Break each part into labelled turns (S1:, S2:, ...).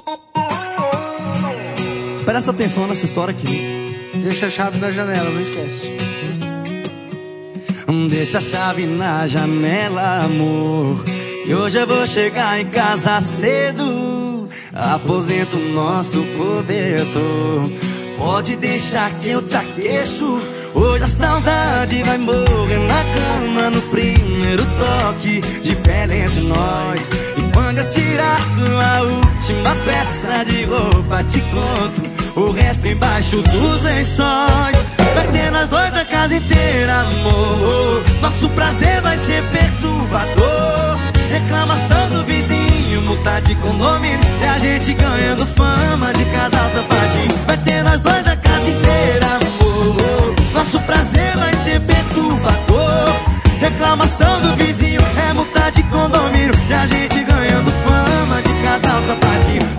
S1: Presta atenção nessa história aqui.
S2: Deixa a chave na janela, não esquece.
S1: Deixa a chave na janela, amor, e hoje eu vou chegar em casa cedo. Aposento o nosso cobertor. Pode deixar que eu te aqueço. Hoje a saudade vai morrer na cama no primeiro toque de pele entre nós. E quando eu tirar sua última peça de roupa, te conto o resto embaixo dos lençóis. Vai ter nós dois a casa inteira, amor. Nosso prazer vai ser perturbador. Reclamação do vizinho, multa de condomínio, e a gente ganhando fama de casal safadinho. Vai ter nós dois a casa inteira, amor. Nosso prazer vai ser perturbador. Reclamação do vizinho, é multa de condomínio, e a gente ganhando fama de casal safadinho.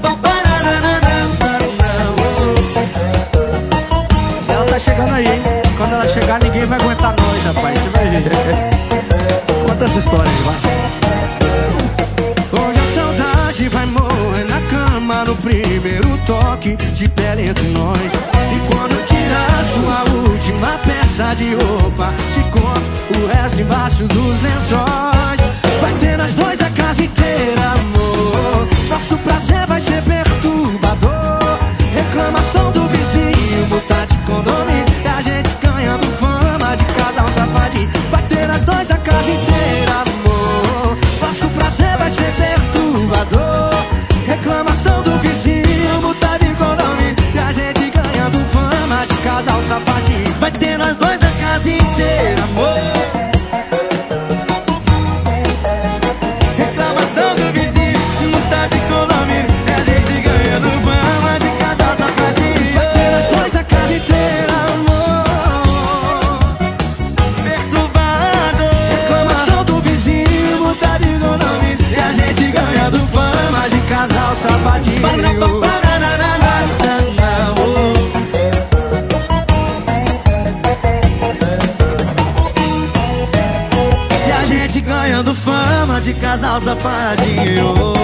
S2: Ela tá chegando aí, hein? Quando ela chegar, ninguém vai aguentar nós, rapaz. Você vai ver.
S1: Conta essa história aí, vai.
S2: Hoje a saudade vai morrer na cama no primeiro toque de pele entre nós. E quando eu tirar sua última peça de roupa, te conto o resto embaixo dos lençóis. Vai ter nós dois a casa inteira, amor. Nosso prazer vai ser perturbador. Reclamação do vizinho, multa de condomínio, e a gente ganhando fama de casal safadinho. Vai ter nós dois a casa inteira, amor. Nosso prazer vai ser perturbador. Reclamação do vizinho, multa de condomínio, e a gente ganhando fama de casal safadinho. Vai ter nós dois a casa inteira, amor. Reclamação do vizinho, multa de condomínio, e a gente ganhando fama de casal safadinho. Vai ter nós dois a casa inteira, amor. Perturbado. Reclamação do vizinho, multa de condomínio, e a gente ganhando fama de casal safadinho. E a gente ganhando fama de casal safadinho.